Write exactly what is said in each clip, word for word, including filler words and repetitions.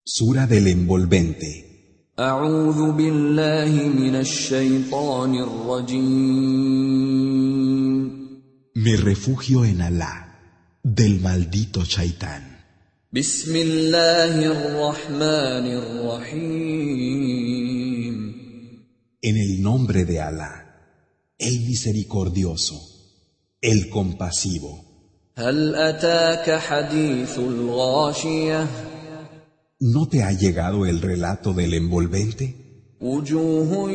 Sura del envolvente. أعوذ بالله من الشيطان الرجيم. Me refugio en Alá, del maldito Shaitán. بسم الله الرحمن الرحيم. En el nombre de Alá, el misericordioso, el compasivo. هل أتاك حديث الغاشية؟ ¿No te ha llegado el relato del envolvente? وجوه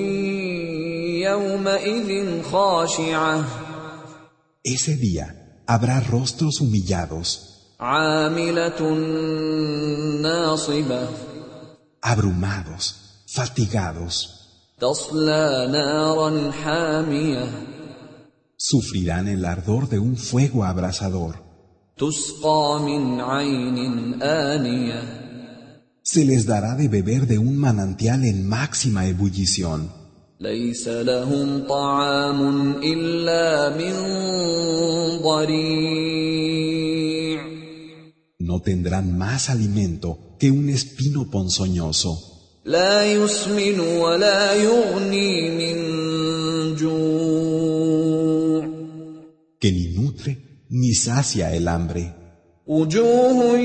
يومئذ خاشعة. Ese día habrá rostros humillados, عاملة ناصبة. abrumados, fatigados. تصلى نارا حامية. Sufrirán el ardor de un fuego abrasador. تسقى من عين آنية. Se les dará de beber de un manantial en máxima ebullición. ليس لهم طعام إلا من ضريع. No tendrán más alimento que un espino ponzoñoso, لا يسمن ولا يغني من جوع. que ni nutre ni sacia el hambre. وجوه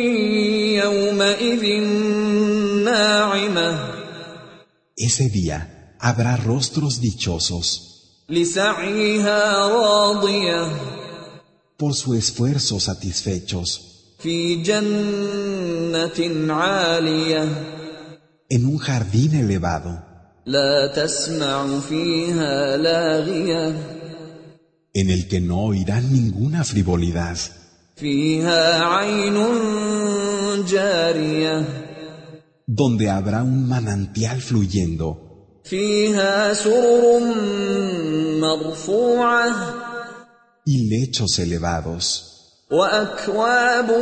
يومئذ ناعمة. Ese día habrá rostros dichosos, لسعيها راضية. por su esfuerzo satisfechos, في جنة عالية. en un jardín elevado, لا تسمع فيها لاغية. en el que no oirán ninguna frivolidad, فيها عين جارية. donde habrá un manantial fluyendo, فيها سرر مرفوعة. y lechos elevados, وأكواب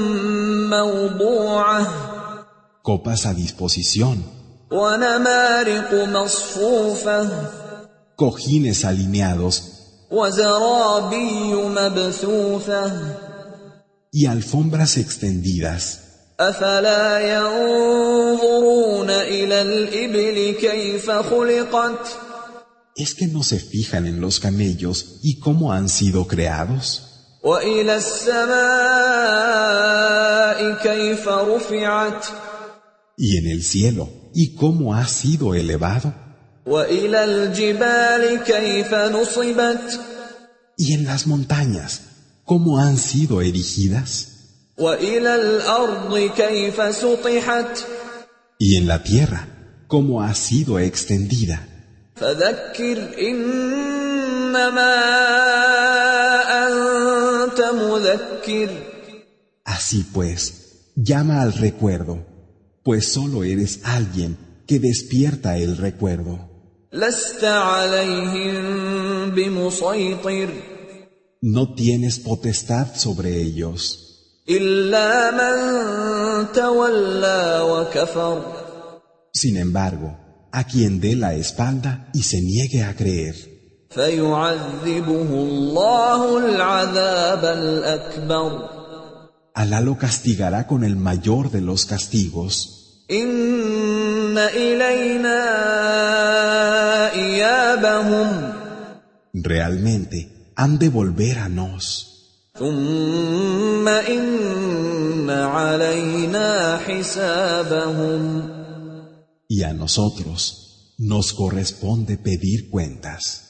موضوعة. copas a disposición, ونمارق مصفوفة. cojines alineados وزرابي مبثوثة. y alfombras extendidas. أفلا ينظرون إلى الإبل كيف خلقت؟ ¿Es que no se fijan en los camellos y cómo han sido creados? وإلى السماء كيف رفعت؟ ¿Y en el cielo y cómo ha sido elevado? وإلى الجبال كيف نصبت؟ ¿Y en las montañas cómo han sido erigidas? وإلى الأرض كيف سطحت؟ ¿Y en la tierra cómo ha sido extendida? فذكر إنما أنت مذكر. Así pues, llama al recuerdo, pues solo eres alguien que despierta el recuerdo. لست عليهم بمسيطر. No tienes potestad sobre ellos, إلا من تولى وكفر. sin embargo, a quien dé la espalda y se niegue a creer, فيعذبه الله العذاب الأكبر. Alá lo castigará con el mayor de los castigos. إن إلينا إيابهم. Realmente han de volver a nos. ثم إن علينا حسابهم. Y a nosotros nos corresponde pedir cuentas.